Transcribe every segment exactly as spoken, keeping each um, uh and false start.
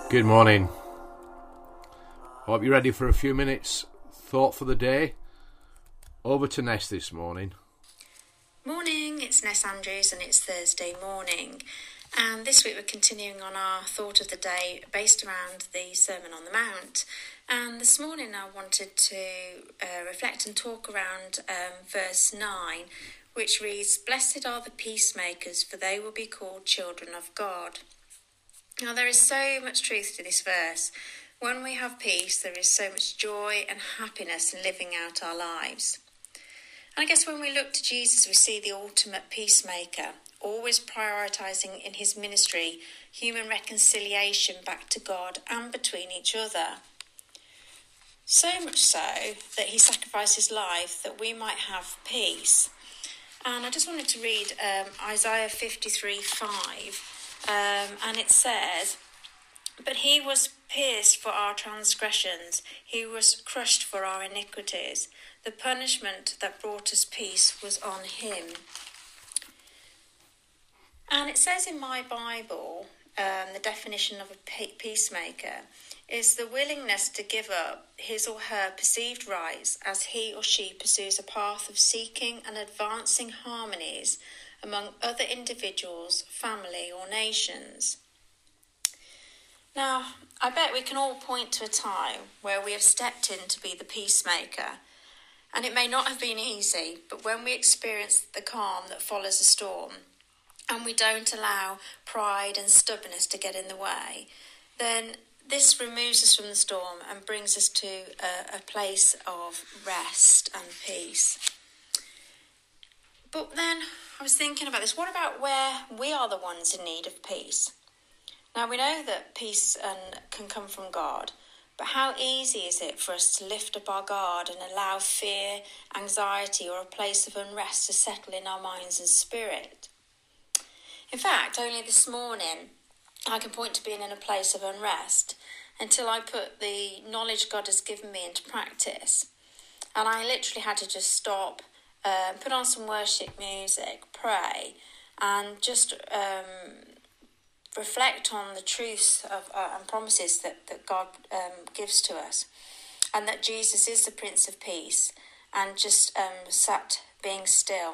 Good morning. Hope you're ready for a few minutes thought for the day. Over to Ness this morning. Morning, it's Ness Andrews and it's Thursday morning. And this week we're continuing on our thought of the day based around the Sermon on the Mount. And this morning I wanted to uh, reflect and talk around um, verse nine, which reads, "Blessed are the peacemakers, for they will be called children of God." Now there is so much truth to this verse. When we have peace, there is so much joy and happiness in living out our lives. And I guess when we look to Jesus, we see the ultimate peacemaker, always prioritising in his ministry human reconciliation back to God and between each other. So much so that he sacrificed his life that we might have peace. And I just wanted to read um, Isaiah fifty-three five. Um, and it says, "But he was pierced for our transgressions, he was crushed for our iniquities. The punishment that brought us peace was on him." And it says in my Bible, um, the definition of a peacemaker is the willingness to give up his or her perceived rights as he or she pursues a path of seeking and advancing harmonies among other individuals, family or nations. Now, I bet we can all point to a time where we have stepped in to be the peacemaker, and it may not have been easy, but when we experience the calm that follows a storm, and we don't allow pride and stubbornness to get in the way, then this removes us from the storm and brings us to a, a place of rest and peace. But then I was thinking about this. What about where we are the ones in need of peace? Now, we know that peace and, can come from God, but how easy is it for us to lift up our guard and allow fear, anxiety, or a place of unrest to settle in our minds and spirit? In fact, only this morning, I can point to being in a place of unrest until I put the knowledge God has given me into practice. And I literally had to just stop, uh, put on some worship music, pray, and just um, reflect on the truths of, uh, and promises that, that God um, gives to us, and that Jesus is the Prince of Peace, and just um, sat being still.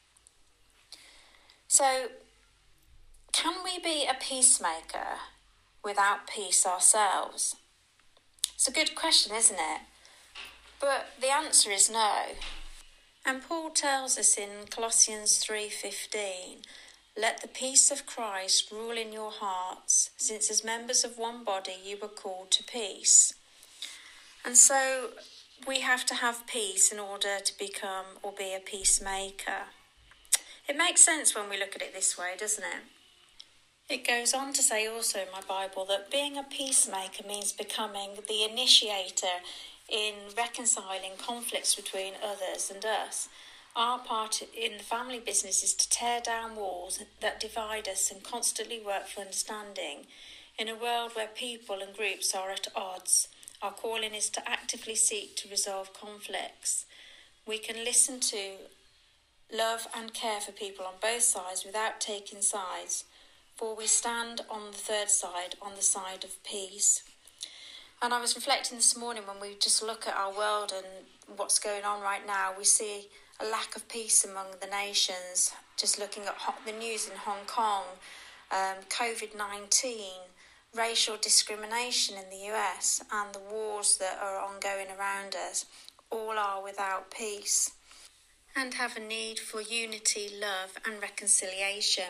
So, can we be a peacemaker without peace ourselves? It's a good question, isn't it? But the answer is no. And Paul tells us in Colossians three fifteen, "Let the peace of Christ rule in your hearts, since as members of one body you were called to peace." And so we have to have peace in order to become or be a peacemaker. It makes sense when we look at it this way, doesn't it? It goes on to say also in my Bible that being a peacemaker means becoming the initiator in reconciling conflicts between others and us. Our part in the family business is to tear down walls that divide us and constantly work for understanding. In a world where people and groups are at odds, our calling is to actively seek to resolve conflicts. We can listen to, love and care for people on both sides without taking sides, for we stand on the third side, on the side of peace. And I was reflecting this morning when we just look at our world and what's going on right now, we see a lack of peace among the nations. Just looking at the news in Hong Kong, um, covid nineteen, racial discrimination in the U S, and the wars that are ongoing around us, all are without peace and have a need for unity, love and reconciliation.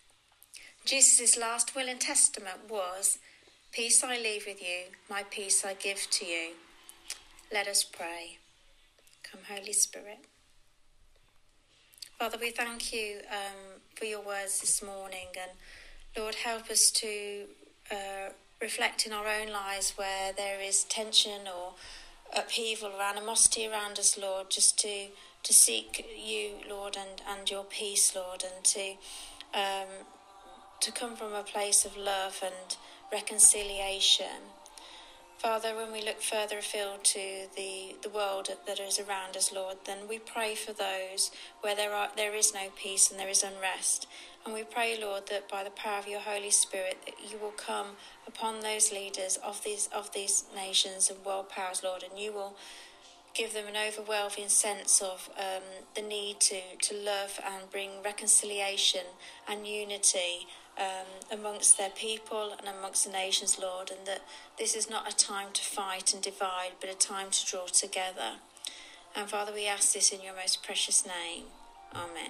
Jesus' last will and testament was, "Peace I leave with you, my peace I give to you." Let us pray. Come, Holy Spirit. Father, we thank you um, for your words this morning, and Lord, help us to uh, reflect in our own lives where there is tension or upheaval or animosity around us, Lord, just to, to seek you, Lord, and, and your peace, Lord, and to um, to come from a place of love and reconciliation. Father, when we look further afield to the, the world that is around us, Lord, then we pray for those where there are there is no peace and there is unrest. And we pray, Lord, that by the power of your Holy Spirit, that you will come upon those leaders of these of these nations and world powers, Lord, and you will give them an overwhelming sense of um, the need to, to love and bring reconciliation and unity um, amongst their people and amongst the nations, Lord, and that this is not a time to fight and divide, but a time to draw together. And Father, we ask this in your most precious name. Amen.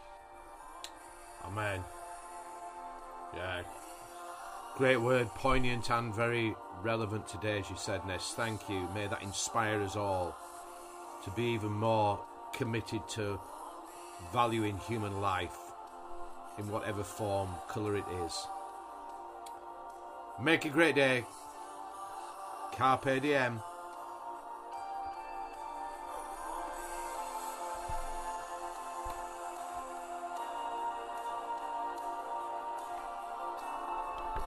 Amen. Yeah. Great word, poignant and very relevant today, as you said, Ness. Thank you. May that inspire us all to be even more committed to valuing human life in whatever form, colour it is. Make a great day. Carpe diem.